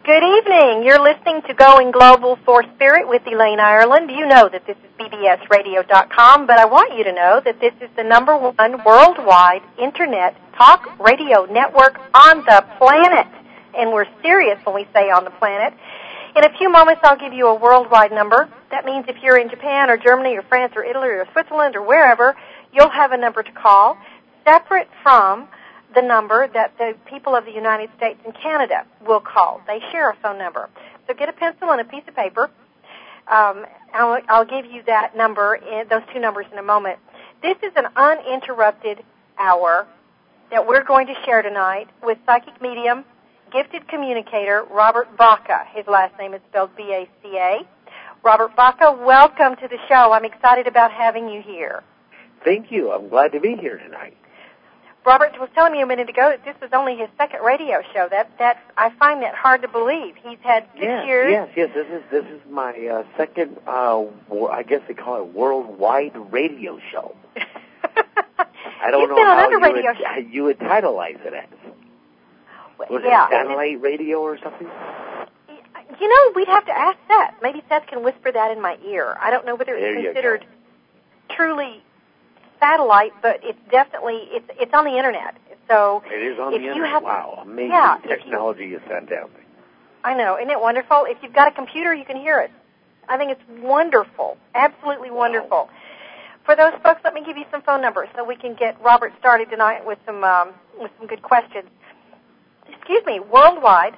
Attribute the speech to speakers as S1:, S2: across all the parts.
S1: Good evening. You're listening to Going Global for Spirit with Elaine Ireland. You know that this is bbsradio.com, but I want you to know that this is the #1 worldwide Internet talk radio network on the planet. And we're serious when we say on the planet. In a few moments, I'll give you a worldwide number. That means if you're in Japan or Germany or France or Italy or Switzerland or wherever, you'll have a number to call, separate from the number that the people of the United States and Canada will call. They share a phone number. So get a pencil and a piece of paper. I'll give you that number, those two numbers in a moment. This is an uninterrupted hour that we're going to share tonight with psychic medium, gifted communicator, Robert Baca. His last name is spelled B-A-C-A. Robert Baca, welcome to the show. I'm excited about having you here.
S2: Thank you. I'm glad to be here tonight.
S1: Robert was telling me a minute ago that this was only his second radio show. I find that hard to believe. He's had 6 years.
S2: Yes. This is my second. I guess they call it worldwide radio show. I don't know how you would titleize it as. Was it satellite radio or something?
S1: You know, we'd have to ask Seth. Maybe Seth can whisper that in my ear. I don't know whether it's considered truly satellite, but it's definitely it's on the internet. So
S2: it is on the internet. Wow, amazing technology is fantastic.
S1: I know, isn't it wonderful? If you've got a computer, you can hear it. I think it's wonderful, absolutely wonderful. For those folks, let me give you some phone numbers so we can get Robert started tonight with some good questions. Excuse me, worldwide,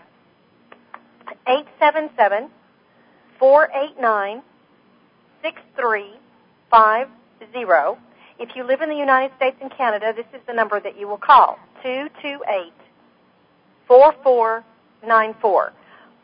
S1: 877-489-6350. If you live in the United States and Canada, this is the number that you will call, 228-4494,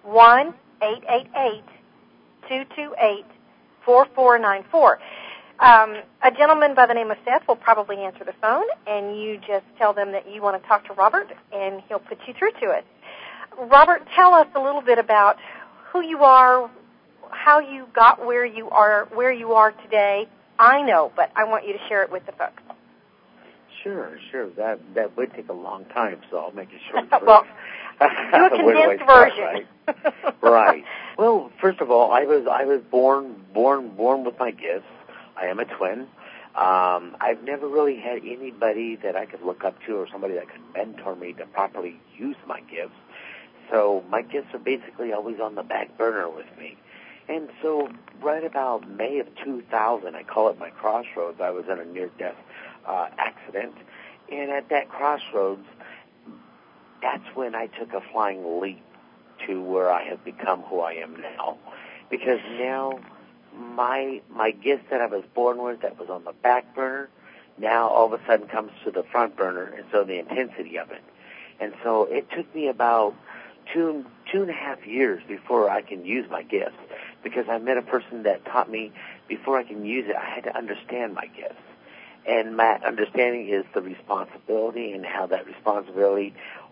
S1: 1-888-228-4494. A gentleman by the name of Seth will probably answer the phone, and you just tell them that you want to talk to Robert, and he'll put you through to it. Robert, tell us a little bit about who you are, how you got where you are today. I know, but I want you to share it with the folks.
S2: Sure. That would take a long time, so I'll make it short.
S1: Well, do a condensed version.
S2: Right. Well, first of all, I was born with my gifts. I am a twin. I've never really had anybody that I could look up to or somebody that could mentor me to properly use my gifts. So my gifts are basically always on the back burner with me. And so right about May of 2000, I call it my crossroads, I was in a near-death accident. And at that crossroads, that's when I took a flying leap to where I have become who I am now. Because now my gift that I was born with that was on the back burner now all of a sudden comes to the front burner, and so the intensity of it. And so it took me about two and a half years before I can use my gifts, because I met a person that taught me before I can use it, I had to understand my gifts. And my understanding is the responsibility and how that responsibility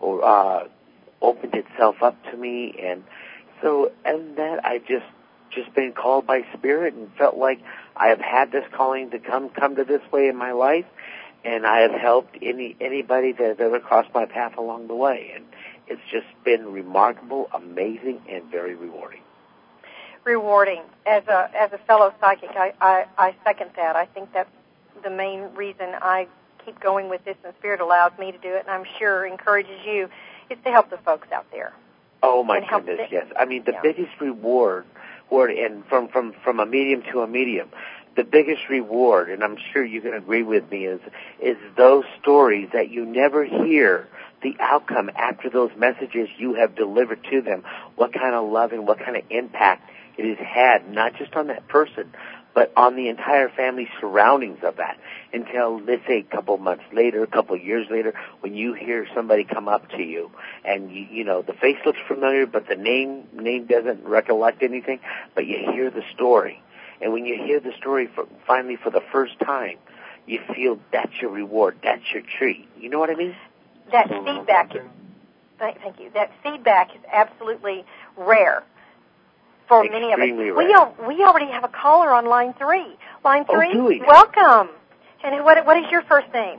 S2: opened itself up to me. And so, and that I've just been called by Spirit and felt like I have had this calling to come to this way in my life, and I have helped anybody that has ever crossed my path along the way. And it's just been remarkable, amazing, and very rewarding.
S1: Rewarding. As a fellow psychic, I second that. I think that's the main reason I keep going with this, and Spirit allows me to do it, and I'm sure encourages you, is to help the folks out there.
S2: Oh, my goodness, yes. I mean, the biggest reward, and from a medium to a medium, the biggest reward, and I'm sure you can agree with me, is those stories that you never hear the outcome after those messages you have delivered to them, what kind of love and what kind of impact it has had, not just on that person, but on the entire family surroundings of that, until, let's say, a couple months later, a couple years later, when you hear somebody come up to you, and you know the face looks familiar, but the name doesn't recollect anything, but you hear the story. And when you hear the story finally for the first time, you feel that's your reward, that's your treat. You know what I mean?
S1: That feedback is, thank you. That feedback is absolutely rare for many of us.
S2: Rare.
S1: We already have a caller on line 3. Line 3,
S2: oh, do we?
S1: Welcome. And what is your first name?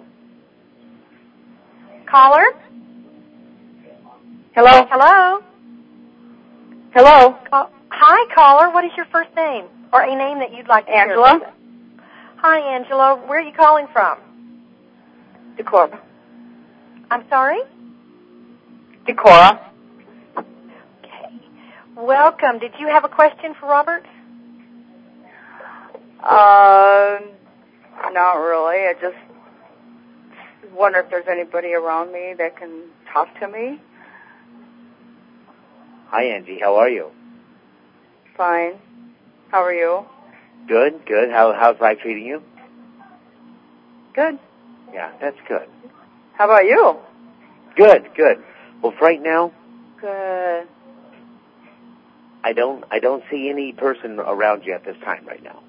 S1: Caller?
S3: Hello?
S1: Hello?
S3: Hello.
S1: Hi, caller. What is your first name? Or a name that you'd like to share with us? Hi, Angela. Where are you calling from?
S3: Decorah.
S1: I'm sorry?
S3: Decorah.
S1: Okay. Welcome. Did you have a question for Robert?
S3: Not really. I just wonder if there's anybody around me that can talk to me.
S2: Hi, Angie. How are you?
S3: Fine. How are you?
S2: Good, good. How's life treating you?
S3: Good.
S2: Yeah, that's good.
S3: How about you?
S2: Good, good. Well, for right now,
S3: Good.
S2: I don't see any person around you at this time right now.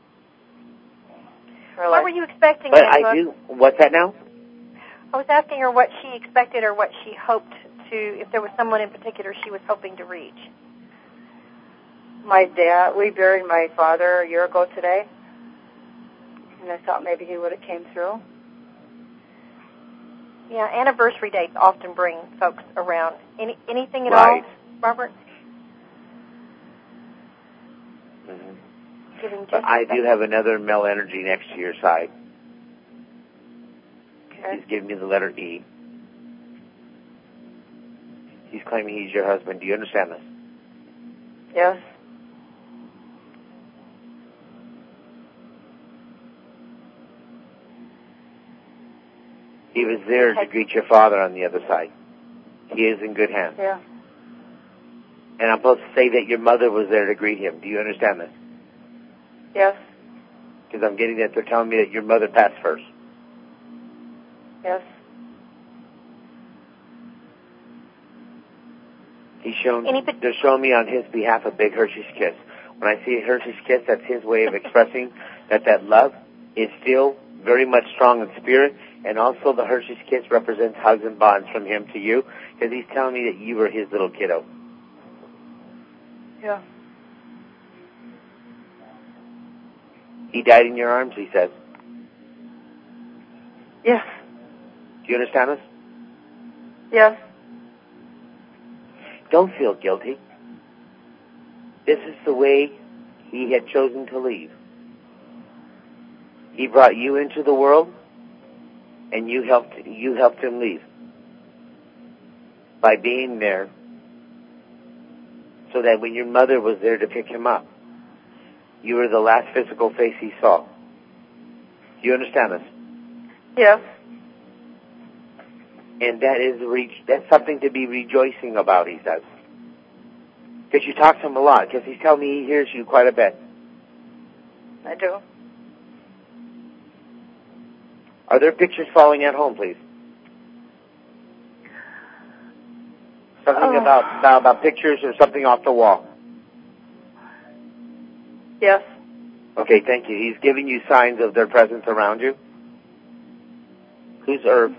S3: Really?
S1: What were you expecting,
S2: But
S1: Angela?
S2: I do. What's that now?
S1: I was asking her what she expected or what she hoped to, if there was someone in particular she was hoping to reach.
S3: My dad, we buried my father a year ago today, and I thought maybe he would have came through.
S1: Yeah, anniversary dates often bring folks around. Anything at
S2: Right.
S1: all, Robert?
S2: Mm-hmm.
S1: Giving just
S2: But I do have another male energy next to your side.
S3: Okay.
S2: He's giving me the letter E. He's claiming he's your husband. Do you understand this?
S3: Yes.
S2: He was there to greet your father on the other side. He is in good hands.
S3: Yeah.
S2: And I'm supposed to say that your mother was there to greet him. Do you understand this?
S3: Yes.
S2: Because I'm getting that they're telling me that your mother passed first.
S3: Yes.
S2: They're showing me on his behalf a big Hershey's kiss. When I see a Hershey's kiss, that's his way of expressing that love is still very much strong in spirit, and also the Hershey's kiss represents hugs and bonds from him to you, because he's telling me that you were his little kiddo.
S3: Yeah.
S2: He died in your arms, he says.
S3: Yes.
S2: Do you understand this?
S3: Yes.
S2: Don't feel guilty. This is the way he had chosen to leave. He brought you into the world, and you helped him leave by being there, so that when your mother was there to pick him up, you were the last physical face he saw. Do you understand this?
S3: Yes.
S2: And that's something to be rejoicing about, he says. Because you talk to him a lot, because he's telling me he hears you quite a bit.
S3: I do.
S2: Are there pictures falling at home, please? Something about pictures or something off the wall.
S3: Yes.
S2: Okay, thank you. He's giving you signs of their presence around you. Who's Irv?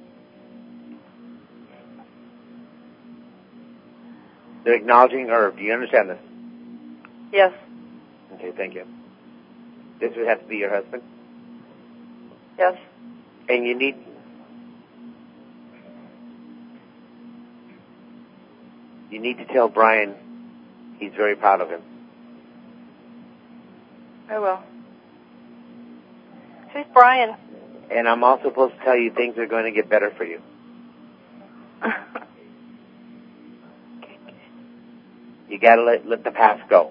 S2: They're acknowledging Irv. Do you understand this?
S3: Yes.
S2: Okay, thank you. This would have to be your husband?
S3: Yes.
S2: And you need to tell Brian he's very proud of him.
S3: I will.
S1: Who's Brian?
S2: And I'm also supposed to tell you things are going to get better for you. You got to let the past go.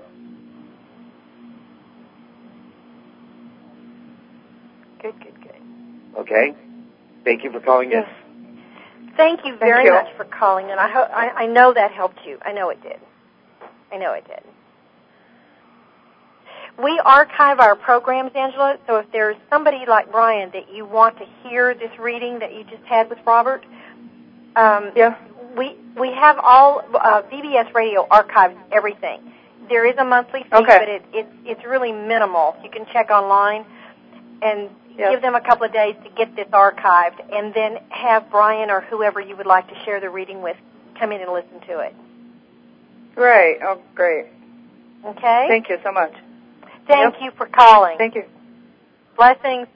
S1: Good.
S2: Okay? Thank you for calling in.
S3: Yes.
S1: Thank you very
S3: you.
S1: much for calling, and I know that helped you. I know it did. We archive our programs, Angela, so if there's somebody like Brian that you want to hear this reading that you just had with Robert,
S3: Yeah.
S1: we have all VBS Radio archives everything. There is a monthly fee,
S3: Okay.
S1: but it's really minimal. You can check online and give them a couple of days to get this archived, and then have Brian or whoever you would like to share the reading with come in and listen to it.
S3: Right. Oh, great.
S1: Okay?
S3: Thank you so much.
S1: Thank you for calling.
S3: Thank you.
S1: Blessings.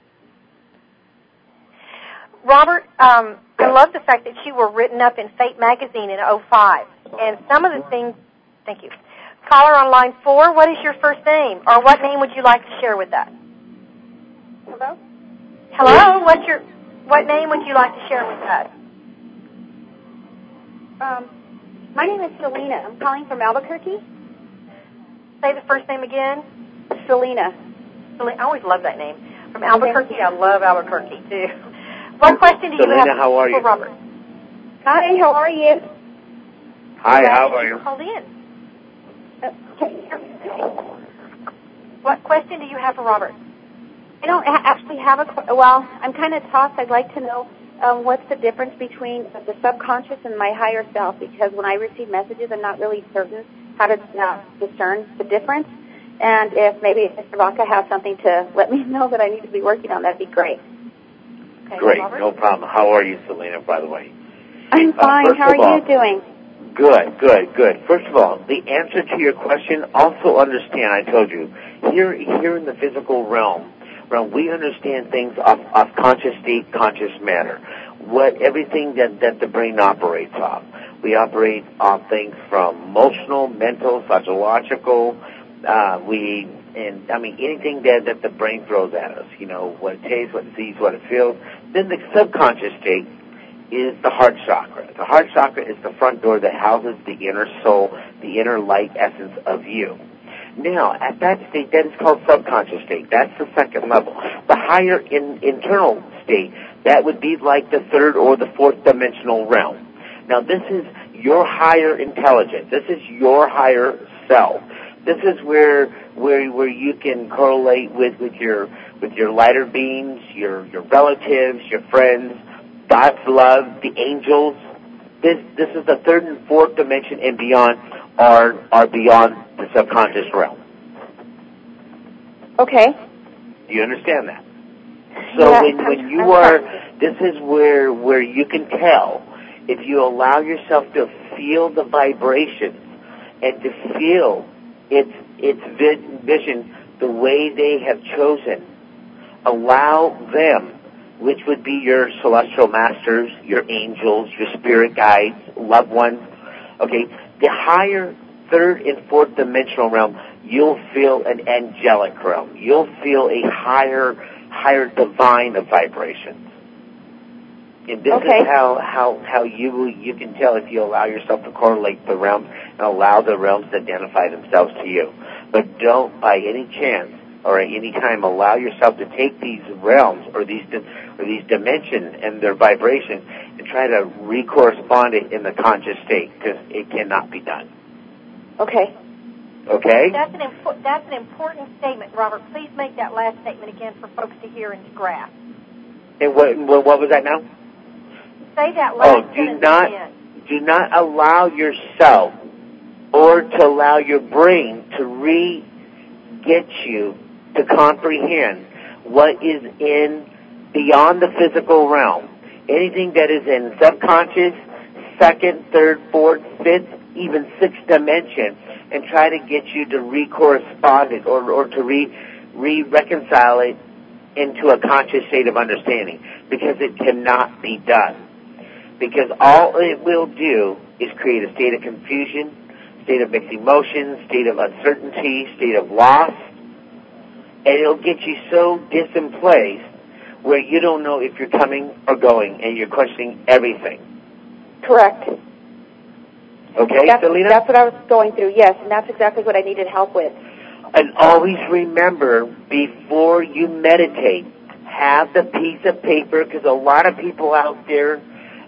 S1: Robert, I love the fact that you were written up in Fate magazine in 2005, and some of the things Thank you. Caller on line 4, what is your first name, or what name would you like to share with us?
S4: Hello?
S1: Hello, what name would you like to share with us?
S4: My name is Selena. I'm calling from Albuquerque.
S1: Say the first name again.
S4: Selena.
S1: I always love that name. From Albuquerque. I love Albuquerque, too. What question do you
S2: Selena,
S1: have
S2: how are you?
S1: for Robert?
S4: Hi, how are you?
S2: Hi, how are you?
S1: Called in. What question do you have for Robert?
S4: I don't actually have I'm kind of tossed. I'd like to know what's the difference between the subconscious and my higher self, because when I receive messages, I'm not really certain how to discern the difference. And if maybe Mr. Vaca has something to let me know that I need to be working on, that'd be great.
S1: Okay,
S2: Great,
S1: Robert?
S2: no problem. How are you, Selena, by the way?
S4: I'm fine. How are you doing?
S2: Good. First of all, the answer to your question, also understand, I told you, here in the physical realm, we understand things of conscious state, conscious matter. Everything that the brain operates off. We operate off things from emotional, mental, psychological, anything that the brain throws at us, what it tastes, what it sees, what it feels. Then the subconscious state is the heart chakra. The heart chakra is the front door that houses the inner soul, the inner light essence of you. Now, at that state, that is called subconscious state. That's the second level. The higher internal state, that would be like the third or the fourth dimensional realm. Now, this is your higher intelligence. This is your higher self. This is where you can correlate with your lighter beings, your relatives, your friends, God's love, the angels. This is the third and fourth dimension and beyond are beyond the subconscious realm.
S4: Okay.
S2: Do you understand that? So
S4: yeah,
S2: when you are, this is where you can tell if you allow yourself to feel the vibrations and to feel its vision the way they have chosen. Allow them, which would be your celestial masters, your angels, your spirit guides, loved ones. Okay, the higher third and fourth dimensional realm, you'll feel an angelic realm. You'll feel a higher divine of vibrations. And this is how you can tell if you allow yourself to correlate the realms and allow the realms to identify themselves to you. But don't, by any chance or at any time, allow yourself to take these realms or these dimensions and their vibrations and try to re-correspond it in the conscious state, because it cannot be done.
S4: Okay.
S2: Okay?
S1: That's an important statement, Robert. Please make that last statement again for folks to hear and to grasp.
S2: And what was that now?
S1: Say that last sentence again.
S2: Do not allow yourself or to allow your brain to get you to comprehend what is in beyond the physical realm. Anything that is in subconscious, second, third, fourth, fifth, even sixth dimension, and try to get you to re-correspond it or to reconcile it into a conscious state of understanding, because it cannot be done. Because all it will do is create a state of confusion, state of mixed emotions, state of uncertainty, state of loss, and it'll get you so displaced where you don't know if you're coming or going, and you're questioning everything.
S4: Correct.
S2: Okay, Selena?
S4: That's what I was going through, yes, and that's exactly what I needed help with.
S2: And always remember, before you meditate, have the piece of paper, because a lot of people out there,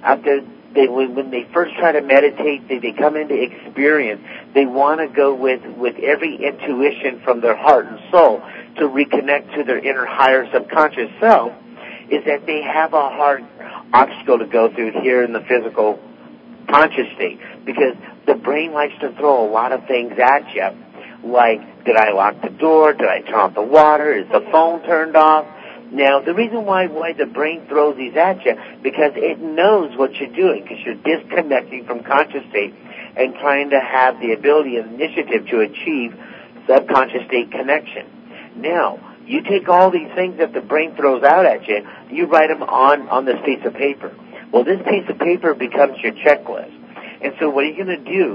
S2: when they first try to meditate, they come into experience, they want to go with every intuition from their heart and soul to reconnect to their inner higher subconscious self, is that they have a hard obstacle to go through here in the physical conscious state, because the brain likes to throw a lot of things at you, like, did I lock the door? Did I turn off the water? Is the phone turned off? Now, the reason why the brain throws these at you, because it knows what you're doing, because you're disconnecting from conscious state and trying to have the ability and initiative to achieve subconscious state connection. Now, you take all these things that the brain throws out at you, you write them on this piece of paper. Well, this piece of paper becomes your checklist. And so what are you going to do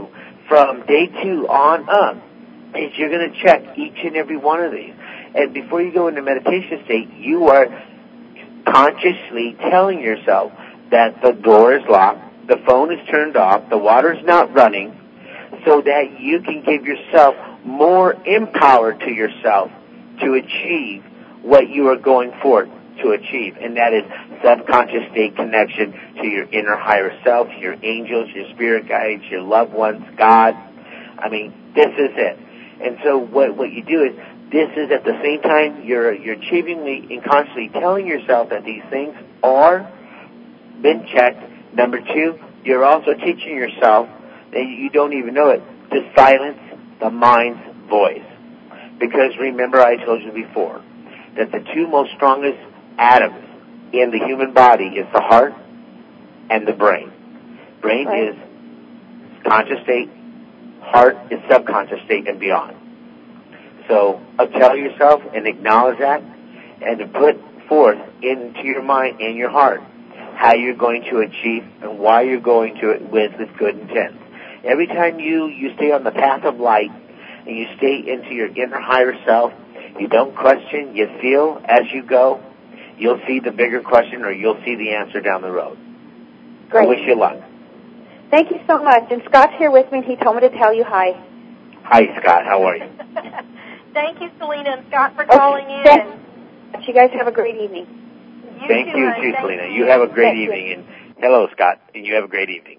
S2: from day 2 on up is you're going to check each and every one of these. And before you go into meditation state, you are consciously telling yourself that the door is locked, the phone is turned off, the water's not running, so that you can give yourself more empower to yourself to achieve what you are going for to achieve, and that is subconscious state connection to your inner higher self, your angels, your spirit guides, your loved ones, God. I mean, this is it. And so what you do is, this is at the same time you're achievingly and constantly telling yourself that these things are been checked. Number 2, you're also teaching yourself that you don't even know it, to silence the mind's voice. Because remember, I told you before that the 2 most strongest atoms in the human body is the heart and the brain. Brain is conscious state, heart is subconscious state and beyond. So tell yourself and acknowledge that, and to put forth into your mind and your heart how you're going to achieve and why you're going to it with good intent. Every time you stay on the path of light and you stay into your inner higher self, you don't question, you feel as you go, you'll see the bigger question or you'll see the answer down the road.
S4: Great.
S2: I wish you luck.
S4: Thank you so much. And Scott's here with me, and he told me to tell you hi.
S2: Hi, Scott. How are you?
S1: Thank you, Selena and Scott, for calling in.
S4: You guys have a great evening.
S2: Thank you, too, Selena. You have a great evening. And hello, Scott. And you have a great evening.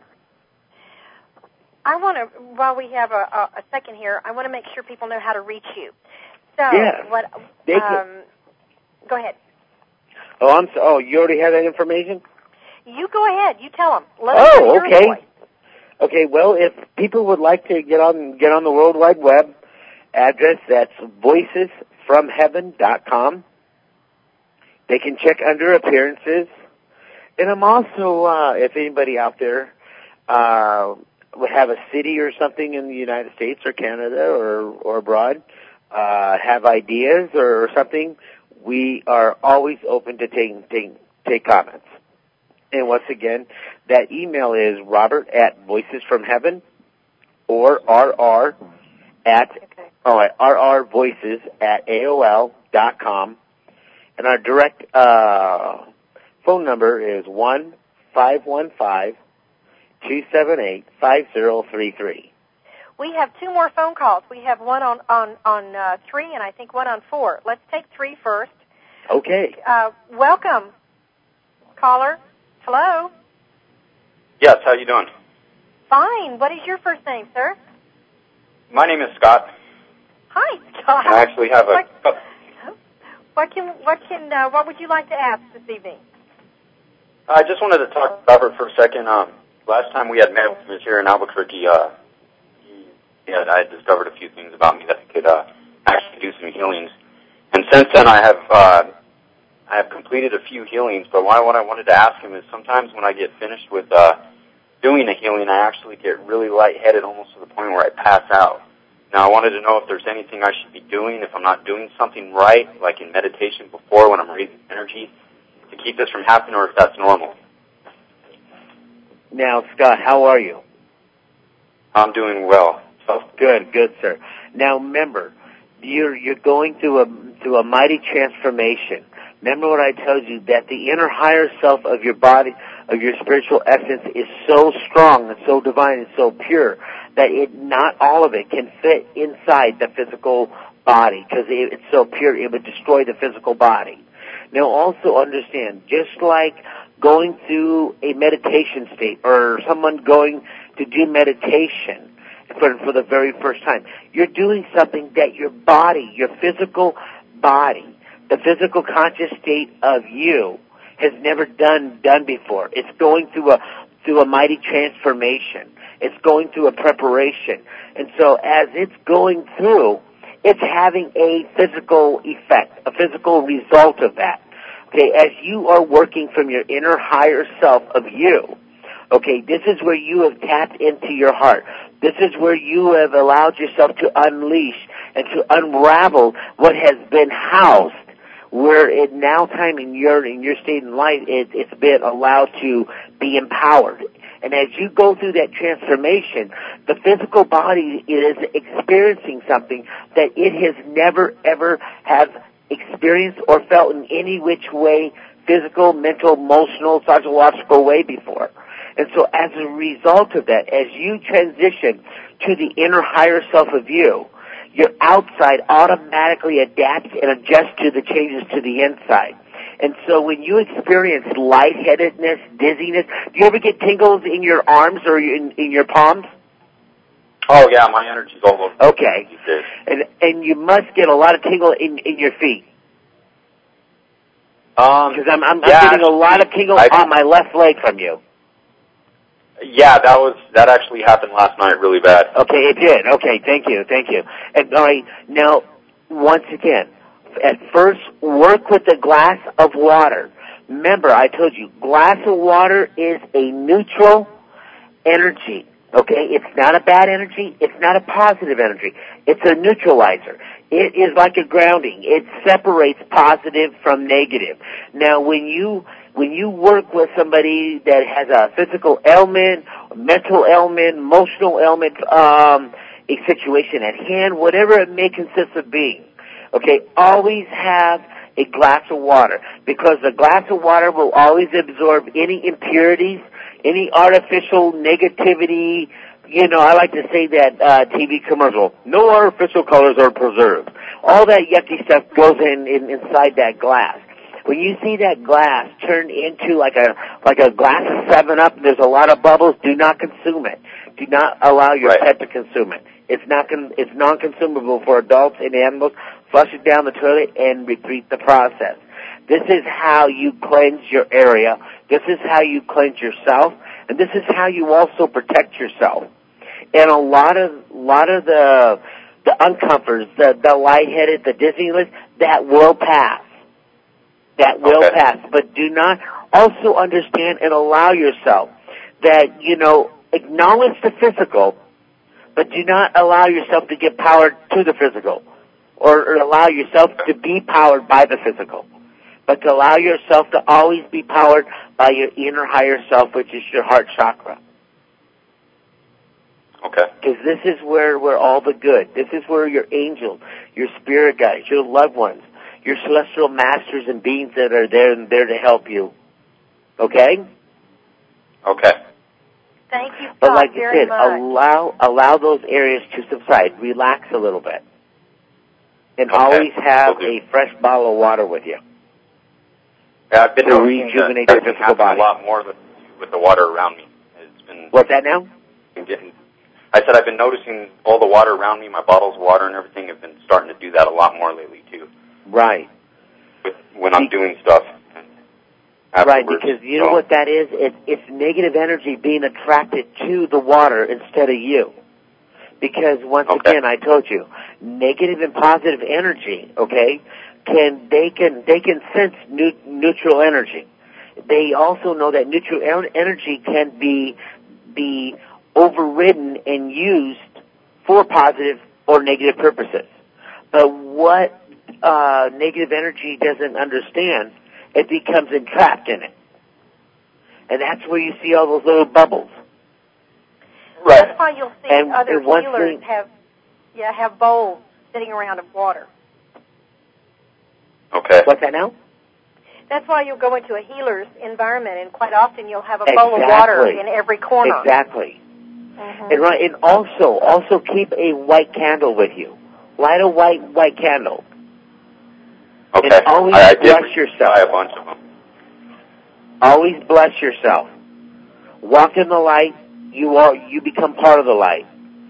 S1: I want to, while we have a second here, I want to make sure people know how to reach you. So, go ahead.
S2: Oh, you already have that information?
S1: You go ahead. You tell them. Let them hear your voice.
S2: Okay. Well, if people would like to get on the World Wide Web address, that's voicesfromheaven.com. They can check under appearances, and I'm also, if anybody out there would have a city or something in the United States or Canada or abroad, have ideas or something, we are always open to take comments. And once again, that email is Robert@voicesfromheaven or rrvoices@AOL.com. And our direct phone number is 1-515-278-5033.
S1: We have 2 more phone calls. We have one on 3 and I think one on 4. Let's take 3 first.
S2: Okay.
S1: Welcome, caller. Hello.
S5: Yes, how you doing?
S1: Fine. What is your first name, sir?
S5: My name is Scott.
S1: Hi, Scott.
S5: I actually have a...
S1: What would you like to ask this evening?
S5: I just wanted to talk to Robert for a second. Last time we had met with him here in Albuquerque, I had discovered a few things about me that could actually do some healings. And since then, I have completed a few healings. But what I wanted to ask him is, sometimes when I get finished with doing a healing, I actually get really lightheaded, almost to the point where I pass out. Now, I wanted to know if there's anything I should be doing, if I'm not doing something right, like in meditation before when I'm raising energy, to keep this from happening, or if that's normal.
S2: Now, Scott, how are you?
S5: I'm doing well. So.
S2: Good, sir. Now, remember, you're going through a mighty transformation. Remember what I told you, that the inner higher self of your body, of your spiritual essence, is so strong and so divine and so pure that not all of it can fit inside the physical body, because it's so pure it would destroy the physical body. Now, also understand, just like going through a meditation state or someone going to do meditation for the very first time, you're doing something that your body, your physical body, the physical conscious state of you has never done before. It's going through a mighty transformation. It's going through a preparation. And so as it's going through, it's having a physical effect, a physical result of that. Okay, as you are working from your inner higher self of you, okay, this is where you have tapped into your heart. This is where you have allowed yourself to unleash and to unravel what has been housed, where it now time in your state in life, it's been allowed to be empowered. And as you go through that transformation, the physical body is experiencing something that it has never, ever have experienced or felt in any which way, physical, mental, emotional, psychological way before. And so as a result of that, as you transition to the inner higher self of you, your outside automatically adapts and adjusts to the changes to the inside. And so when you experience lightheadedness, dizziness, do you ever get tingles in your arms or in your palms?
S5: Oh, yeah, my energy's all over.
S2: Okay. And you must get a lot of tingle in your feet. Because I'm getting a lot of tingle on my left leg from you.
S5: Yeah, that actually happened last night really bad.
S2: Okay, it did. Okay, thank you. And all right, now, once again, at first, work with a glass of water. Remember, I told you, glass of water is a neutral energy. Okay, it's not a bad energy. It's not a positive energy. It's a neutralizer. It is like a grounding. It separates positive from negative. Now, when you work with somebody that has a physical ailment, mental ailment, emotional ailment, a situation at hand, whatever it may consist of being, okay, always have a glass of water, because the glass of water will always absorb any impurities, any artificial negativity. You know, I like to say that TV commercial, no artificial colors are preserved. All that yucky stuff goes inside that glass. When you see that glass turn into like a glass of 7-Up, there's a lot of bubbles, do not consume it. Do not allow your pet to consume it. It's non-consumable for adults and animals. Flush it down the toilet and repeat the process. This is how you cleanse your area. This is how you cleanse yourself, and this is how you also protect yourself. And a lot of the uncomforts, the lightheaded, the dizziness, that will pass. That will pass. But do not also understand and allow yourself that, acknowledge the physical, but do not allow yourself to get powered to the physical, or allow yourself to be powered by the physical, but to allow yourself to always be powered by your inner higher self, which is your heart chakra.
S5: Okay.
S2: Because this is where all the good, this is where your angels, your spirit guides, your loved ones, your celestial masters and beings that are there to help you. Okay?
S5: Okay.
S1: Thank you,
S2: but like
S1: very
S2: I said,
S1: much.
S2: allow those areas to subside. Relax a little bit. And always have a fresh bottle of water with you.
S5: Yeah, I've been noticing
S2: rejuvenate
S5: that
S2: your physical body.
S5: A lot more with the water around me. It's been.
S2: What's that now?
S5: I said I've been noticing all the water around me, my bottles of water and everything have been starting to do that a lot more lately too.
S2: Right.
S5: When I'm doing stuff.
S2: Right, because you know what that is? It's negative energy being attracted to the water instead of you. Because once again, I told you, negative and positive energy, they can sense neutral energy. They also know that neutral energy can be overridden and used for positive or negative purposes. But what negative energy doesn't understand, it becomes entrapped in it. And that's where you see all those little bubbles.
S1: Right. That's why you'll see other healers have bowls sitting around of water.
S5: Okay.
S2: What's that now?
S1: That's why you'll go into a healer's environment, and quite often you'll have a bowl of water in every corner.
S2: Exactly. Mm-hmm. And also keep a white candle with you. Light a white candle.
S5: Okay.
S2: And always bless yourself.
S5: Buy a bunch of them.
S2: Always bless yourself. Walk in the light. You become part of the light.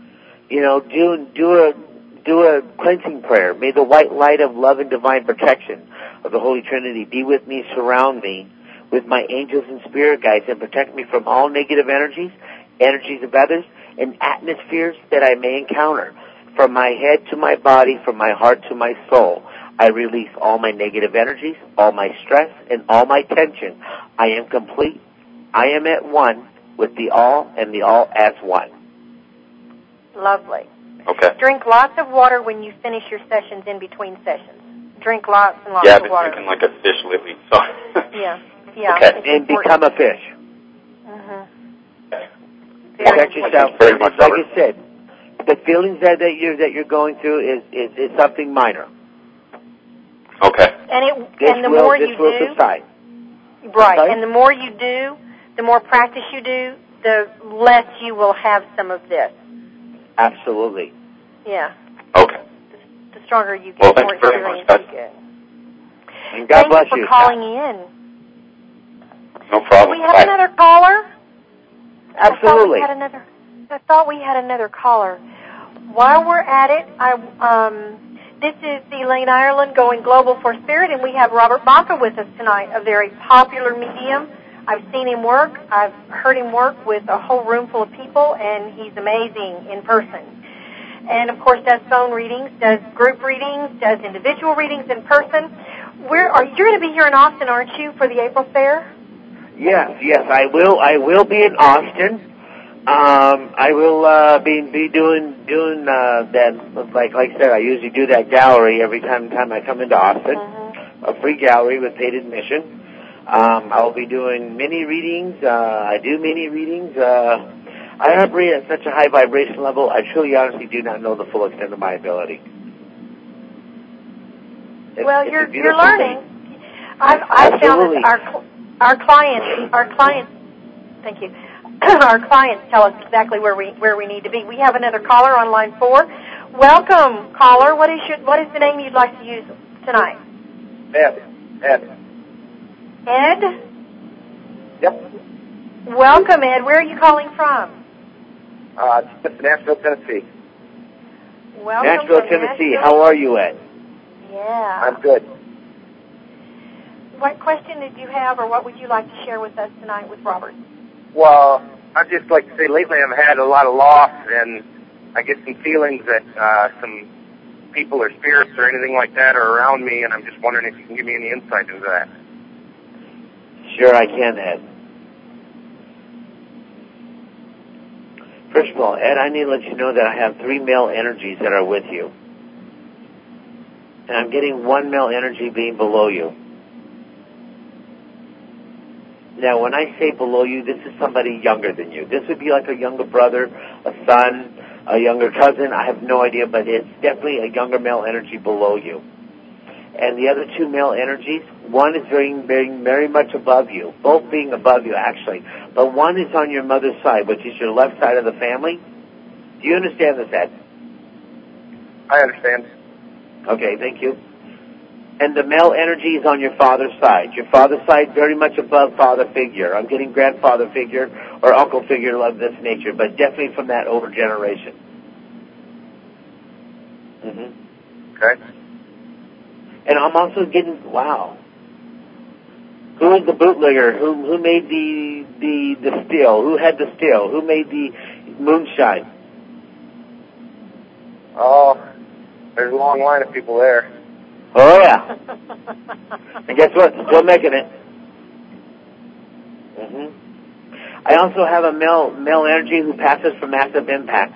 S2: Do a cleansing prayer. May the white light of love and divine protection of the Holy Trinity be with me, surround me with my angels and spirit guides, and protect me from all negative energies of others, and atmospheres that I may encounter. From my head to my body, from my heart to my soul, I release all my negative energies, all my stress, and all my tension. I am complete. I am at one with the all and the all as one.
S1: Lovely.
S5: Okay.
S1: Drink lots of water when you finish your sessions in between sessions. Drink lots and lots
S5: of
S1: water.
S5: Yeah, I've been drinking like a fish lately. So.
S1: Yeah.
S2: Okay. And become a fish.
S1: Mm-hmm.
S2: Protect yourself.
S5: Very much,
S2: like
S5: Robert.
S2: I said, the feelings that you're going through is something minor.
S5: Okay.
S1: And the more you
S2: will
S1: do,
S2: subside.
S1: right?
S2: Okay.
S1: And the more you do, the more practice you do, the less you will have some of this.
S2: Absolutely.
S1: Yeah.
S5: Okay.
S1: The stronger you get,
S5: Well,
S1: the
S5: thanks
S1: more
S5: very much,
S1: experience you
S5: guys.
S1: get.
S2: And God bless
S1: Thank you
S2: you.
S1: for calling in.
S5: No
S1: Do
S5: problem.
S1: we have
S5: Bye.
S1: another caller?
S2: Absolutely.
S1: I thought we had another caller. While we're at it, this is Elaine Ireland going global for spirit, and we have Robert Baca with us tonight, a very popular medium. I've seen him work. I've heard him work with a whole room full of people, and he's amazing in person. And, of course, does phone readings, does group readings, does individual readings in person. You're going to be here in Austin, aren't you, for the April Fair?
S2: Yes, I will. I will be in Austin. I will be doing that. Like I said, I usually do that gallery every time I come into Austin.
S1: Mm-hmm.
S2: A free gallery with paid admission. I will be doing mini readings. I do mini readings. I operate at such a high vibration level. I truly, honestly, do not know the full extent of my ability.
S1: You're learning. I've found that our clients. Thank you. Our clients tell us exactly where we need to be. We have another caller on line 4. Welcome, caller. What is the name you'd like to use tonight?
S6: Ed.
S1: Ed?
S6: Yep.
S1: Welcome, Ed. Where are you calling from?
S6: Nashville, Tennessee.
S1: Welcome
S2: Nashville,
S1: from
S2: Tennessee.
S1: Nashville.
S2: How are you, Ed?
S1: Yeah.
S6: I'm good.
S1: What question did you have, or what would you like to share with us tonight with Robert?
S6: Well, I'd just like to say lately I've had a lot of loss, and I get some feelings that some people or spirits or anything like that are around me, and I'm just wondering if you can give me any insight into that.
S2: Sure, I can, Ed. First of all, Ed, I need to let you know that I have 3 male energies that are with you. And I'm getting 1 male energy being below you. Now, when I say below you, this is somebody younger than you. This would be like a younger brother, a son, a younger cousin. I have no idea, but it's definitely a younger male energy below you. And the other 2 male energies, one is very much above you, both being above you, actually. But one is on your mother's side, which is your left side of the family. Do you understand this, Ed?
S6: I understand.
S2: Okay, thank you. And the male energy is on your father's side. Your father's side very much above father figure. I'm getting grandfather figure or uncle figure of this nature, but definitely from that older generation. Mm-hmm.
S6: Okay.
S2: And I'm also getting, wow. Who is the bootlegger? Who made the still? Who had the still? Who made the moonshine?
S6: Oh, there's a long line of people there.
S2: Oh, yeah. And guess what? Still making it. Mm-hmm. I also have a male energy who passes for massive impact.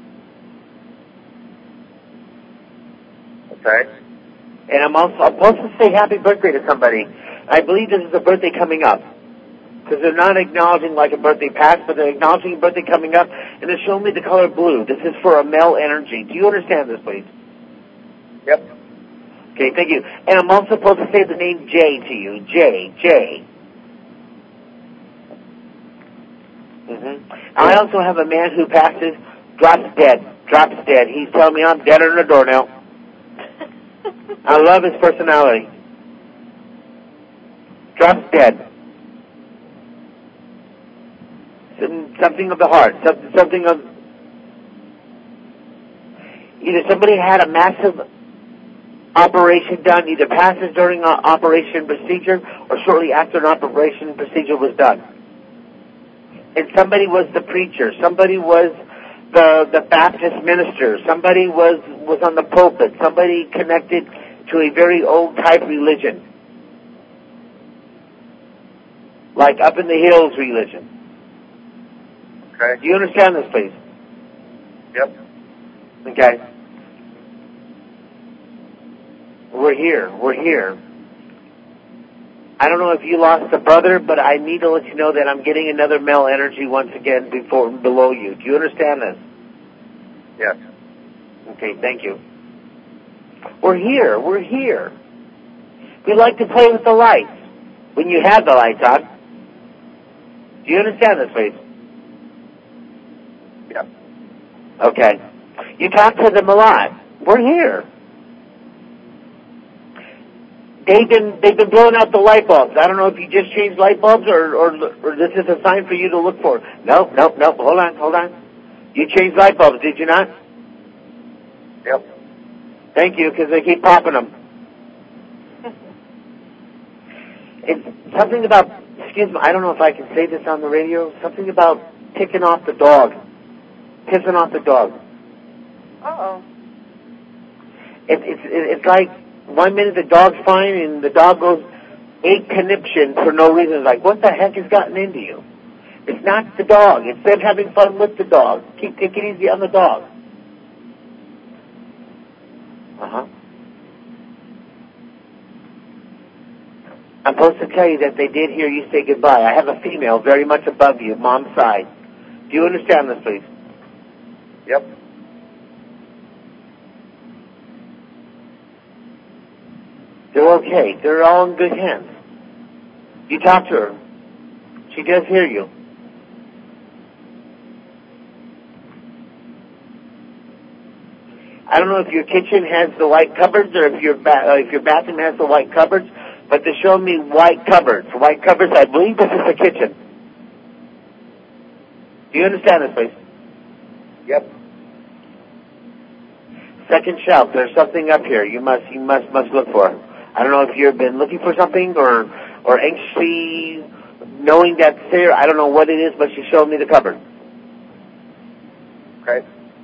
S6: Okay.
S2: And I'm supposed to say happy birthday to somebody. I believe this is a birthday coming up. Because they're not acknowledging like a birthday past, but they're acknowledging a birthday coming up, and they're showing me the color blue. This is for a male energy. Do you understand this, please?
S6: Yep.
S2: Okay, thank you. And I'm also supposed to say the name Jay to you. Jay. Mm-hmm. I also have a man who passes, drops dead. He's telling me I'm deader than a doornail. I love his personality. Drops dead. Something of the heart. Something of... Either somebody had a massive operation done, either passes during an operation procedure or shortly after an operation procedure was done. And somebody was the preacher. Somebody was the Baptist minister. Somebody was on the pulpit. Somebody connected to a very old type religion. Like up in the hills religion.
S6: Okay.
S2: Do you understand this, please?
S6: Yep.
S2: Okay. We're here. I don't know if you lost a brother, but I need to let you know that I'm getting another male energy once again below you. Do you understand this?
S6: Yes.
S2: Okay, thank you. We're here. We like to play with the lights when you have the lights on. Do you understand this, please?
S6: Yeah.
S2: Okay. You talk to them a lot. We're here. They've been blowing out the light bulbs. I don't know if you just changed light bulbs or this is a sign for you to look for. Nope. Hold on. You changed light bulbs, did you not?
S6: Yep.
S2: Thank you, because they keep popping them. It's something about, excuse me, I don't know if I can say this on the radio, something about pissing off the dog.
S3: Uh-oh.
S2: It's like 1 minute the dog's fine and the dog goes ape conniption for no reason. It's like, what the heck has gotten into you? It's not the dog. It's them having fun with the dog. Take it easy on the dog. Uh-huh. I'm supposed to tell you that they did hear you say goodbye. I have a female very much above you, mom's side. Do you understand this, please?
S6: Yep.
S2: They're okay. They're all in good hands. You talk to her. She does hear you. I don't know if your kitchen has the white cupboards or if your bathroom has the white cupboards, but they're showing me white cupboards. White cupboards, I believe this is the kitchen. Do you understand this, please?
S6: Yep.
S2: Second shelf. There's something up here. You must look for. I don't know if you've been looking for something or anxiously knowing that's there. I don't know what it is, but she showed me the cupboard.
S6: Okay.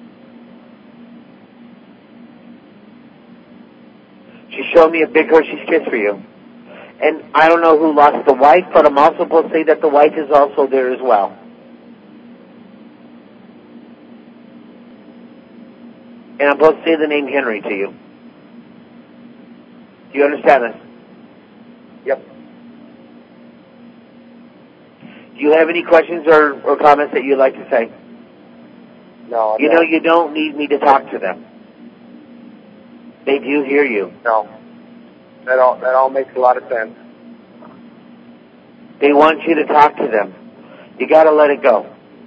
S2: She showed me a big Hershey's Kiss for you. And I don't know who lost the wife, but I'm also supposed to say that the wife is also there as well. And I'm supposed to say the name Henry to you. Do you understand this?
S6: Yep.
S2: Do you have any questions or comments that you'd like to say?
S6: No.
S2: You know you don't need me to talk to them. They do hear you.
S6: No. That all makes a lot of sense.
S2: They want you to talk to them. You got to let it go.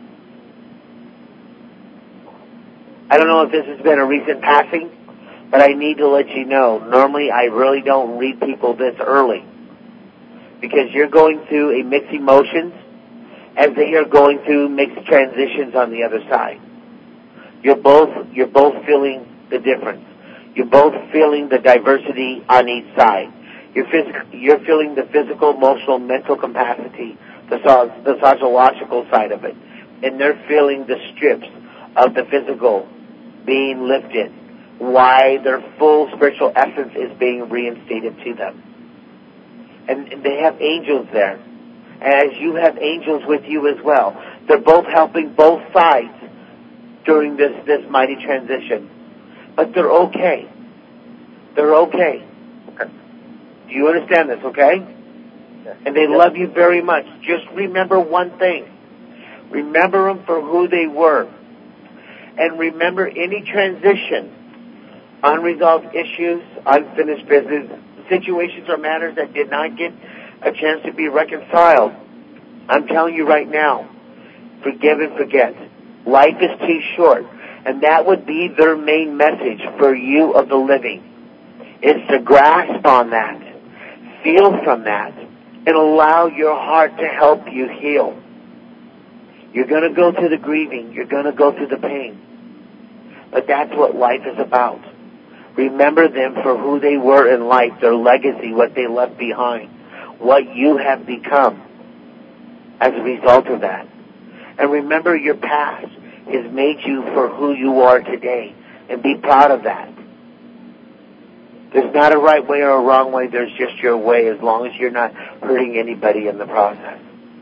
S2: I don't know if this has been a recent passing, but I need to let you know. Normally, I really don't read people this early because you're going through a mixed emotions as they are going through mixed transitions on the other side. You're both feeling the difference. You're both feeling the diversity on each side. You're feeling the physical, emotional, mental capacity, the psychological side of it. And they're feeling the strips of the physical being lifted, why their full spiritual essence is being reinstated to them. And they have angels there. As you have angels with you as well. They're both helping both sides during this mighty transition. But they're okay. They're okay. Do you understand this, okay?
S6: Yes.
S2: And they love you very much. Just remember one thing. Remember them for who they were. And remember any transition, unresolved issues, unfinished business, situations or matters that did not get a chance to be reconciled. I'm telling you right now, forgive and forget. Life is too short. And that would be their main message for you of the living, is to grasp on that, feel from that, and allow your heart to help you heal. You're going to go through the grieving. You're going to go through the pain. But that's what life is about. Remember them for who they were in life, their legacy, what they left behind, what you have become as a result of that. And remember your past has made you for who you are today, and be proud of that. There's not a right way or a wrong way. There's just your way, as long as you're not hurting anybody in the process.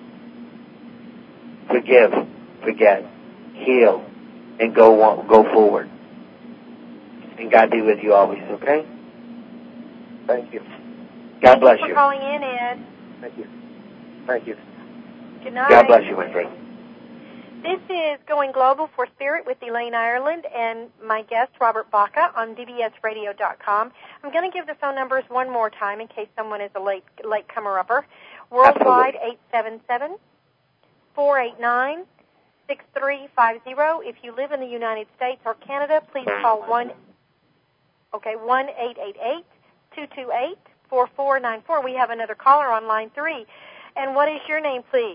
S2: Forgive, forget, heal, and go forward. And God be with you always, okay?
S6: Thank you.
S2: God bless you.
S1: Thanks for calling in, Ed.
S6: Thank you. Thank you.
S1: Good night.
S2: God bless you, my friend.
S1: This is Going Global for Spirit with Elaine Ireland and my guest, Robert Baca, on bbsradio.com. I'm going to give the phone numbers one more time in case someone is a late-comer-upper. Worldwide, 877-489-6350. If you live in the United States or Canada, please call 1-888-228-4494. We have another caller on line 3. And what is your name, please?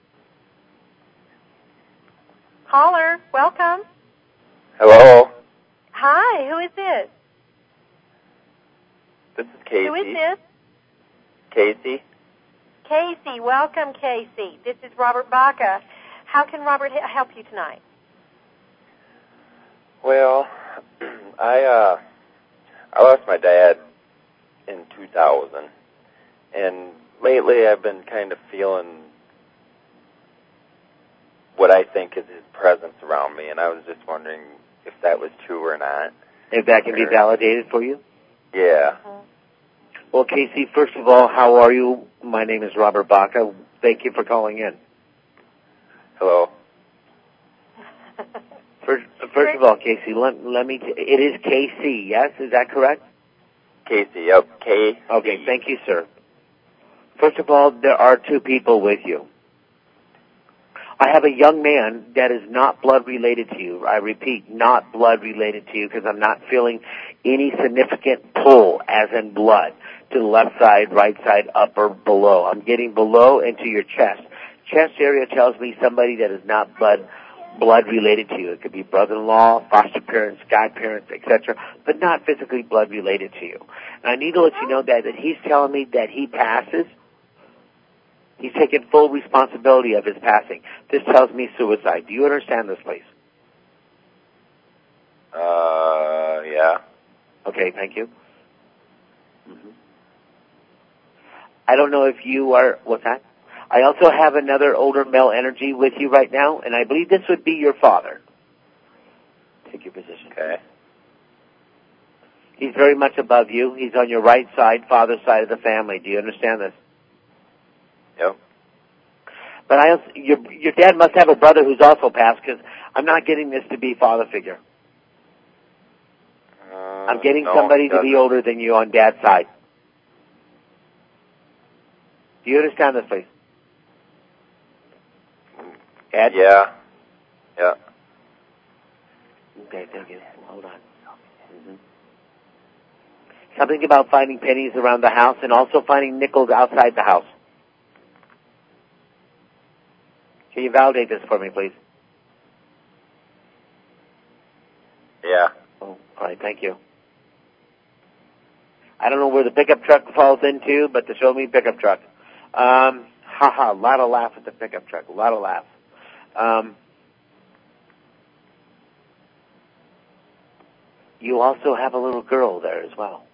S1: Caller, welcome.
S7: Hello.
S1: Hi, who is this?
S7: This is Casey.
S1: Who is this?
S7: Casey.
S1: Casey, welcome, Casey. This is Robert Baca. How can Robert help you tonight?
S7: Well, I lost my dad in 2000, and lately I've been kind of feeling what I think is his presence around me, and I was just wondering if that was true or not.
S2: If that can be validated for you?
S7: Yeah.
S2: Well, Casey, first of all, how are you? My name is Robert Baca. Thank you for calling in.
S7: Hello.
S2: First of all, Casey, let me. It is KC, yes? Is that correct?
S7: Casey, yep. K.
S2: Okay, thank you, sir. First of all, there are two people with you. I have a young man that is not blood related to you. I repeat, not blood related to you, because I'm not feeling any significant pull, as in blood, to the left side, right side, up, or below. I'm getting below into your chest. Chest area tells me somebody that is not blood related to you. It could be brother-in-law, foster parents, godparents, etc., but not physically blood related to you. And I need to let you know that he's telling me that he passes. He's taken full responsibility of his passing. This tells me suicide. Do you understand this, please?
S7: Yeah.
S2: Okay, thank you. Mm-hmm. I don't know if you are, what's that? I also have another older male energy with you right now, and I believe this would be your father. Take your position.
S7: Okay.
S2: He's very much above you. He's on your right side, father's side of the family. Do you understand this?
S7: Yep.
S2: But your dad must have a brother who's also passed, because I'm not getting this to be father figure. I'm getting somebody to be older than you on dad's side. Do you understand this, please? Ed?
S7: Yeah. Yeah.
S2: Okay, thank you. Hold on. Mm-hmm. Something about finding pennies around the house and also finding nickels outside the house. Can you validate this for me, please?
S7: Yeah.
S2: Oh, all right, thank you. I don't know where the pickup truck falls into, but the show me pickup truck. A lot of laugh at the pickup truck. A lot of laugh. You also have a little girl there as well.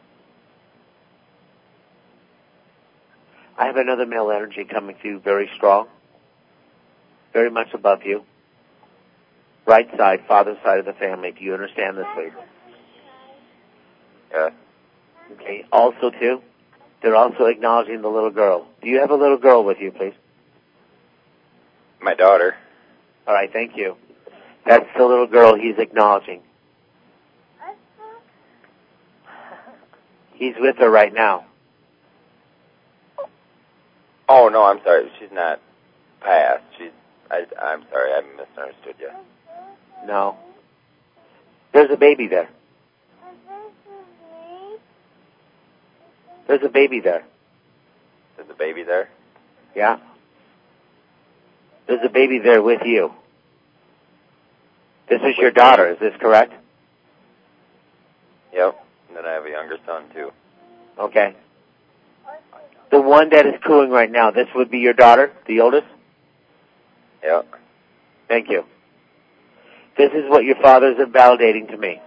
S2: I have another male energy coming through very strong, very much above you. Right side, father's side of the family. Do you understand this, please?
S7: Yeah.
S2: Okay. Also, too, they're also acknowledging the little girl. Do you have a little girl with you, please?
S7: My daughter.
S2: All right, thank you. That's the little girl he's acknowledging. He's with her right now.
S7: Oh, no, I'm sorry. She's not passed. I'm sorry. I misunderstood you.
S2: No. There's a baby there. There's a baby there.
S7: There's a baby there?
S2: Yeah. There's a baby there with you. This is your daughter, is this correct?
S7: Yep. And then I have a younger son, too.
S2: Okay. The one that is cooing right now, this would be your daughter, the oldest?
S7: Yep.
S2: Thank you. This is what your father's validating to me.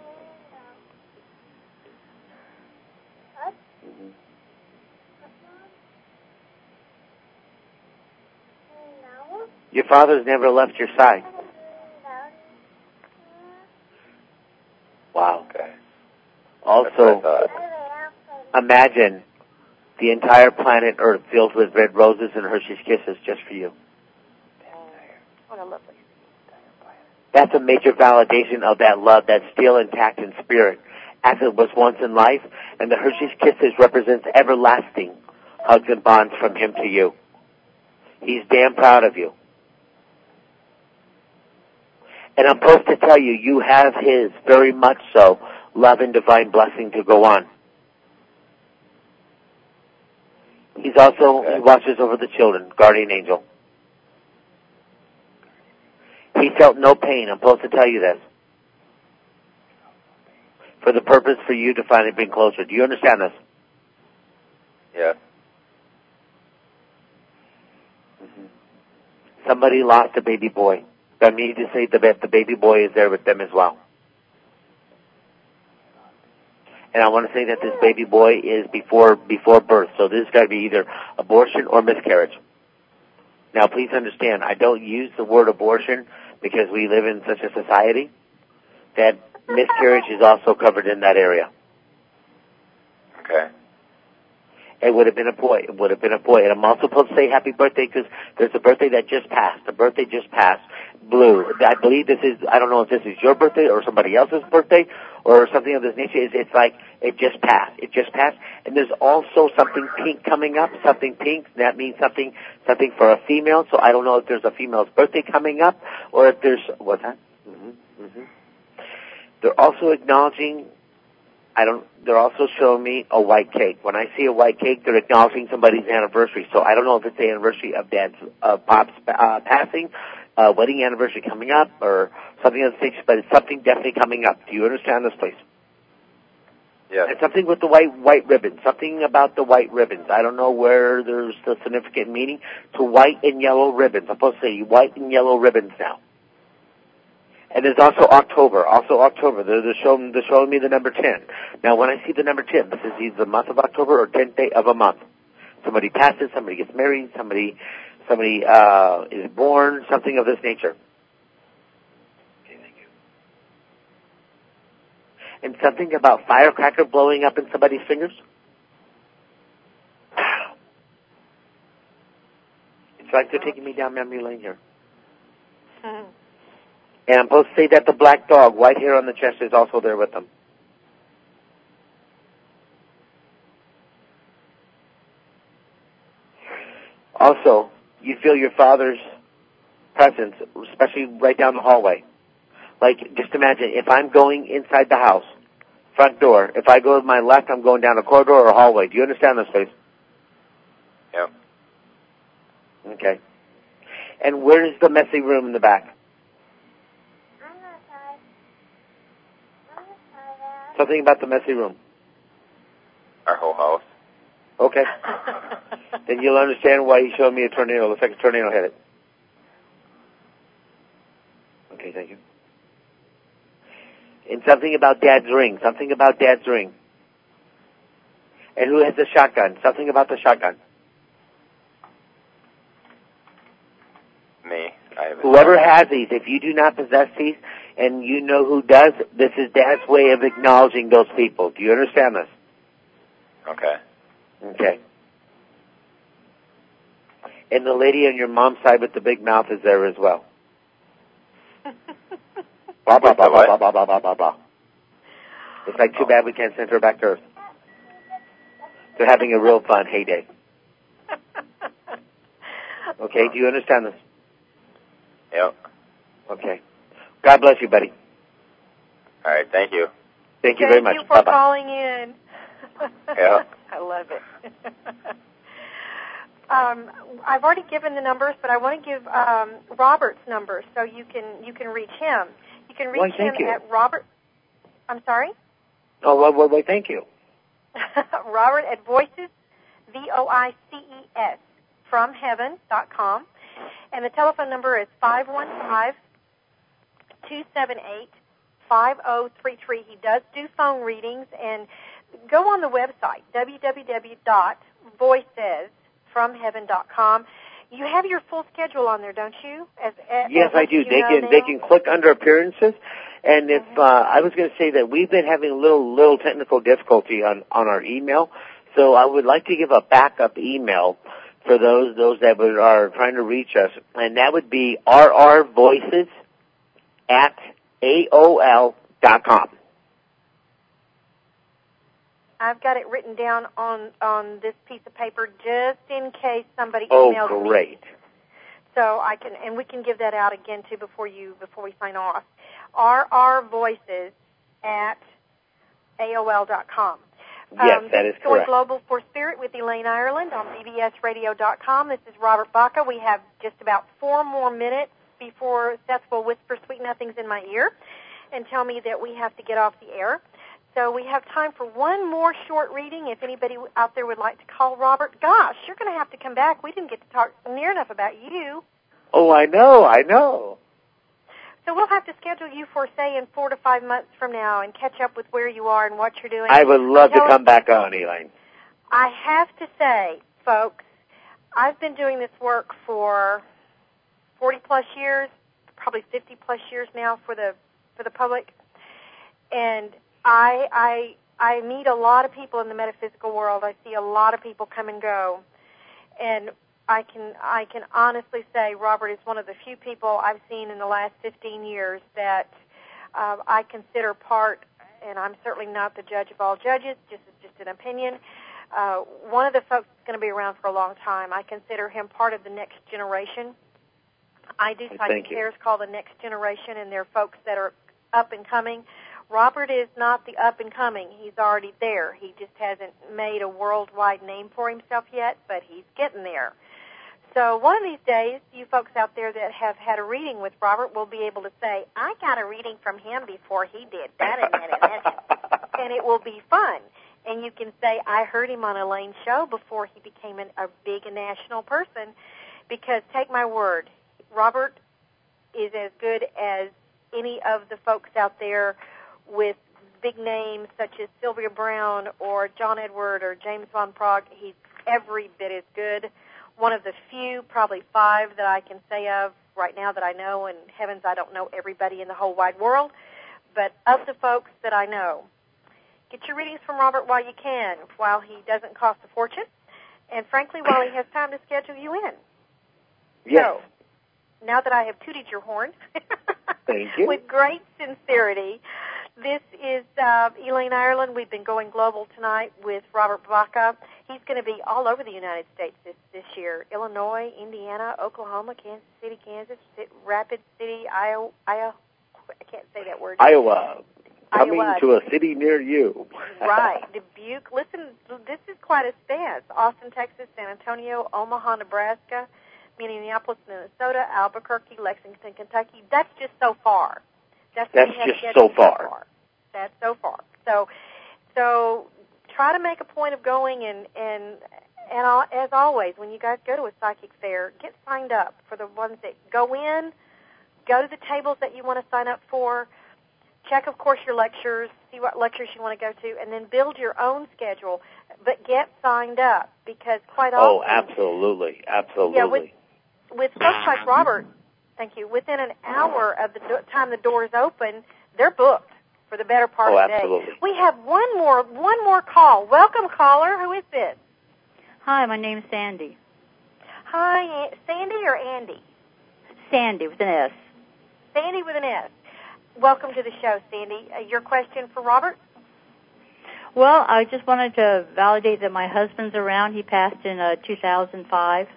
S2: Your father's never left your side. Wow.
S7: Okay.
S2: Also, imagine the entire planet Earth filled with red roses and Hershey's Kisses just for you.
S1: What a lovely.
S2: That's a major validation of that love that's still intact in spirit, as it was once in life, and the Hershey's Kisses represents everlasting hugs and bonds from him to you. He's damn proud of you. And I'm supposed to tell you, you have his, very much so, love and divine blessing to go on. He's also, he watches over the children, guardian angel. He felt no pain. I'm supposed to tell you this. For the purpose for you to finally bring closer. Do you understand this?
S7: Yeah.
S2: Mm-hmm. Somebody lost a baby boy. I mean to say the baby boy is there with them as well. And I want to say that this baby boy is before birth. So this has got to be either abortion or miscarriage. Now, please understand, I don't use the word abortion because we live in such a society that miscarriage is also covered in that area.
S7: Okay.
S2: It would have been a boy. It would have been a boy. And I'm also supposed to say happy birthday because there's a birthday that just passed. The birthday just passed. Blue. I believe this is, I don't know if this is your birthday or somebody else's birthday or something of this nature. It's like, it just passed. It just passed. And there's also something pink coming up, something pink. That means something for a female. So I don't know if there's a female's birthday coming up or if there's, what's that? They're also acknowledging, they're also showing me a white cake. When I see a white cake, they're acknowledging somebody's anniversary. So I don't know if it's the anniversary of Dad's, Pop's, passing, wedding anniversary coming up or something of the nature, but it's something definitely coming up. Do you understand this, please?
S7: Yeah.
S2: And something with the white ribbons, something about the white ribbons. I don't know where there's the significant meaning to white and yellow ribbons. I'm supposed to say white and yellow ribbons now. And there's also October. They're showing me the number 10. Now, when I see the number 10, this is either the month of October or 10th day of a month. Somebody passes, somebody gets married, somebody is born, something of this nature. Okay, thank you. And something about firecracker blowing up in somebody's fingers. It's like they're taking me down memory lane here. And I'm supposed to say that the black dog, white hair on the chest, is also there with them. Also, you feel your father's presence, especially right down the hallway. Like, just imagine, if I'm going inside the house, front door, if I go to my left, I'm going down a corridor or a hallway. Do you understand this, please?
S7: Yeah.
S2: Okay. And where is the messy room in the back? Something about the messy room.
S7: Our whole house.
S2: Okay. Then you'll understand why he showed me a tornado. Looks like a tornado hit it. Okay, thank you. And something about Dad's ring. And who has the shotgun? Something about the shotgun.
S7: Me.
S2: Whoever has these, if you do not possess these, and you know who does, this is Dad's way of acknowledging those people. Do you understand this?
S7: Okay.
S2: Okay. And the lady on your mom's side with the big mouth is there as well. Blah, blah, blah, blah, blah, blah, blah, blah, blah, blah. It's like too bad we can't send her back to Earth. They're having a real fun heyday. Okay, do you understand this?
S7: Yep.
S2: Okay. God bless you, buddy.
S7: All right, thank you.
S2: Thank you very much.
S1: Thank you for calling in.
S7: Yeah.
S1: I love it. I've already given the numbers, but I want to give Robert's number so you can reach him. You can reach him at Robert. I'm sorry?
S2: Oh, well, thank you.
S1: Robert at Voices, VOICES, fromheaven.com. And the telephone number is 515-278-5033. He does do phone readings. And go on the website, www.voicesfromheaven.com. You have your full schedule on there, don't you?
S2: Yes, I do. They can click under appearances. And if I was going to say that we've been having a little technical difficulty on our email, So I would like to give a backup email for those that are trying to reach us, and that would be rrvoices@aol.com.
S1: I've got it written down on this piece of paper just in case somebody emails me.
S2: Oh, great.
S1: So I can, and we can give that out again too before we sign off. rrvoices@aol.com.
S2: Yes, that is correct.
S1: Going Global for Spirit with Elaine Ireland on bbsradio.com. This is Robert Baca. We have just about 4 more minutes before Seth will whisper sweet nothings in my ear and tell me that we have to get off the air. So we have time for one more short reading. If anybody out there would like to call Robert, gosh, you're going to have to come back. We didn't get to talk near enough about you.
S2: Oh, I know.
S1: So we'll have to schedule you for, say, in 4 to 5 months from now and catch up with where you are and what you're doing.
S2: I would love to come back on, Elaine.
S1: I have to say, folks, I've been doing this work for 40-plus years, probably 50-plus years now for the public, and I meet a lot of people in the metaphysical world. I see a lot of people come and go, and I can honestly say Robert is one of the few people I've seen in the last 15 years that I consider part, and I'm certainly not the judge of all judges, just an opinion. One of the folks that's going to be around for a long time. I consider him part of the next generation. I do psychic fairs called the next generation, and they're folks that are up and coming. Robert is not the up and coming. He's already there. He just hasn't made a worldwide name for himself yet, but he's getting there. So one of these days, you folks out there that have had a reading with Robert will be able to say, I got a reading from him before he did that and that, and it will be fun. And you can say, I heard him on Elaine's show before he became a big national person, because take my word, Robert is as good as any of the folks out there with big names such as Sylvia Brown or John Edward or James Van Praagh. He's every bit as good. One of the few, probably 5 that I can say of right now that I know, and heavens, I don't know everybody in the whole wide world, but of the folks that I know, get your readings from Robert while you can, while he doesn't cost a fortune, and frankly, while he has time to schedule you in.
S2: Yes.
S1: So, now that I have tooted your horn,
S2: thank you.
S1: With great sincerity, this is Elaine Ireland. We've been going global tonight with Robert Baca. He's going to be all over the United States this year. Illinois, Indiana, Oklahoma, Kansas City, Kansas, Rapid City, Iowa. I can't say that word.
S2: Iowa. Coming to a city near you.
S1: Right. Dubuque. Listen, this is quite a stance. Austin, Texas, San Antonio, Omaha, Nebraska, Minneapolis, Minnesota, Albuquerque, Lexington, Kentucky. That's just so far. That's just so far. That's so far. So try to make a point of going, and as always, when you guys go to a psychic fair, get signed up for the ones that go in. Go to the tables that you want to sign up for. Check, of course, your lectures. See what lectures you want to go to, and then build your own schedule. But get signed up, because quite often.
S2: Oh, absolutely.
S1: Yeah, with folks like Robert. Thank you. Within an hour of the time the doors open, they're booked for the better part of the day.
S2: Absolutely.
S1: We have one more call. Welcome, caller. Who is this?
S8: Hi, my name's Sandy.
S1: Hi, Sandy or Andy?
S8: Sandy with an S.
S1: Sandy with an S. Welcome to the show, Sandy. Your question for Robert?
S8: Well, I just wanted to validate that my husband's around. He passed in 2005.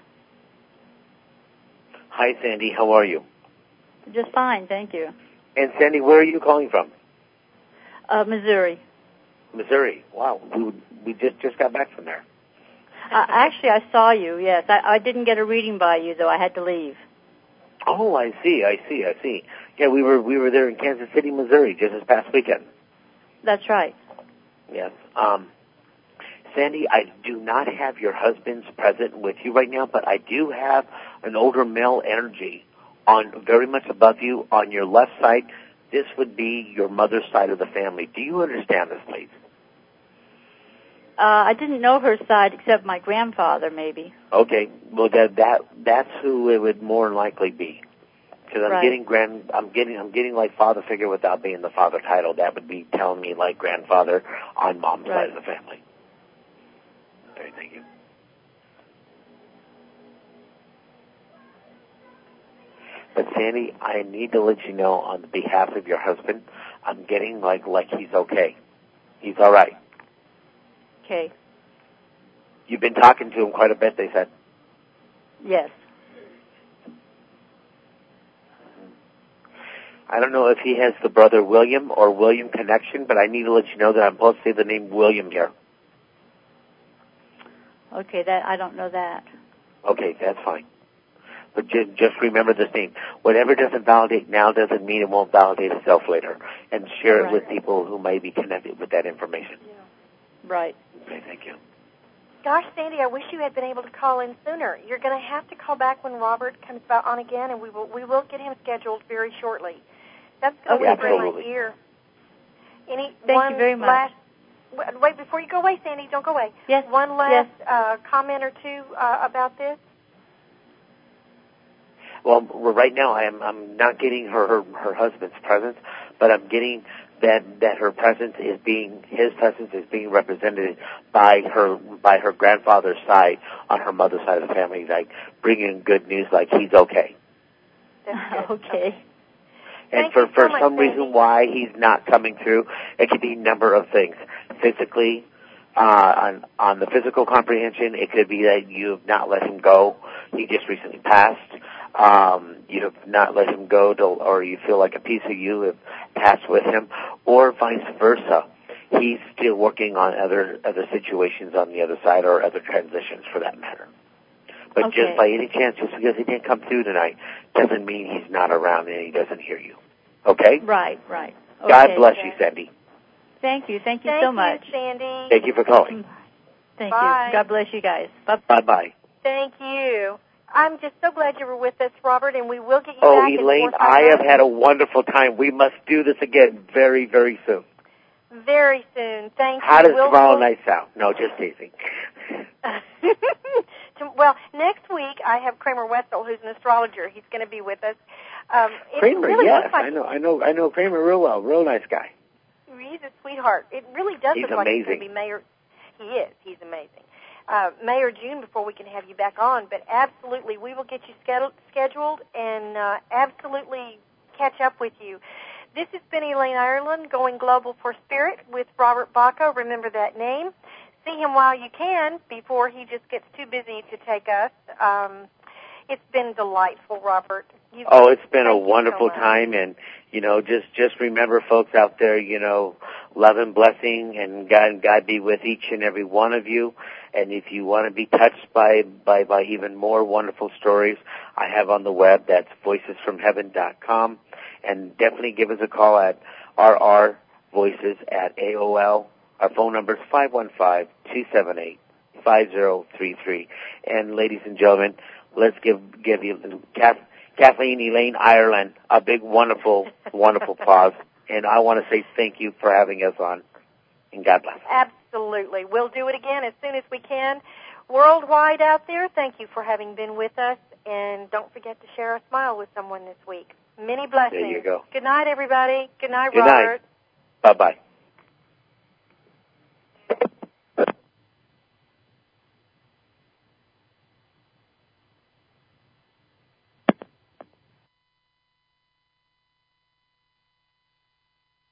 S2: Hi, Sandy. How are you?
S8: Just fine, thank you.
S2: And, Sandy, where are you calling from?
S8: Missouri.
S2: Missouri. Wow. We just got back from there.
S8: Actually, I saw you, yes. I didn't get a reading by you, though. I had to leave.
S2: Oh, I see. Yeah, we were there in Kansas City, Missouri, just this past weekend.
S8: That's right.
S2: Yes. Sandy, I do not have your husband's present with you right now, but I do have an older male energy on very much above you on your left side. This would be your mother's side of the family. Do you understand this, please?
S8: I didn't know her side except my grandfather, maybe.
S2: Okay. Well, that's who it would more likely be. Because I'm getting like father figure without being the father title. That would be telling me like grandfather on mom's side of the family. Okay, thank you. But Sandy, I need to let you know on behalf of your husband, I'm getting like he's okay. He's all right.
S8: Okay.
S2: You've been talking to him quite a bit, they said.
S8: Yes.
S2: I don't know if he has the brother William or William connection, but I need to let you know that I'm supposed to say the name William here.
S8: Okay, that I don't know that.
S2: Okay, that's fine. But just remember this name. Whatever doesn't validate now doesn't mean it won't validate itself later. And share it with people who may be connected with that information.
S8: Right.
S2: Okay, thank you.
S1: Gosh, Sandy, I wish you had been able to call in sooner. You're going to have to call back when Robert comes on again, and we will get him scheduled very shortly. That's going to whisper in my ear.
S8: Thank you very much.
S1: Wait, before you go away, Sandy, don't go away.
S8: Yes.
S1: One last comment or two about this.
S2: Well, right now I'm not getting her husband's presence, but I'm getting that his presence is being represented by her grandfather's side on her mother's side of the family, like bringing good news, like he's okay.
S8: Okay.
S2: And for some reason why he's not coming through, it could be a number of things. Physically, on the physical comprehension, it could be that you have not let him go. He just recently passed. You have not let him go, or you feel like a piece of you have passed with him, or vice versa. He's still working on other situations on the other side, or other transitions for that matter. But just by any chance, just because he didn't come through tonight, doesn't mean he's not around and he doesn't hear you. Okay?
S8: Right. Okay,
S2: God bless you, Sandy.
S8: Thank you so much.
S1: Thank you, Sandy.
S2: Thank you for calling.
S8: Thank you. God bless you guys.
S2: Bye-bye.
S1: Thank you. I'm just so glad you were with us, Robert, and we will get you back.
S2: Oh, Elaine, I have had a wonderful time. We must do this again very, very soon.
S1: Very soon. Thank you.
S2: How does tomorrow night sound? No, just teasing.
S1: Well, next week I have Kramer Wetzel, who's an astrologer. He's going to be with us.
S2: Kramer,
S1: really
S2: yes,
S1: like
S2: I know Kramer real well. Real nice guy.
S1: He's a sweetheart. It really does look like he's going to be Mayor. He is. He's amazing. May or June before we can have you back on, but absolutely we will get you scheduled and absolutely catch up with you. This has been Elaine Ireland, Going Global for Spirit with Robert Baca. Remember that name. See him while you can before he just gets too busy to take us. It's been delightful, Robert.
S2: It's been a wonderful time, and just remember, folks out there, love and blessing, and God be with each and every one of you. And if you want to be touched by even more wonderful stories, I have on the web. That's voicesfromheaven.com, and definitely give us a call at rrvoices@AOL. Our phone number is 515-278-5033. And ladies and gentlemen, let's give you Kathleen Elaine Ireland a big, wonderful, wonderful pause. And I want to say thank you for having us on. And God bless.
S1: Absolutely. We'll do it again as soon as we can. Worldwide out there, thank you for having been with us. And don't forget to share a smile with someone this week. Many blessings.
S2: There you go.
S1: Good night, everybody. Good night,
S2: Good
S1: Robert.
S2: Night. Bye-bye.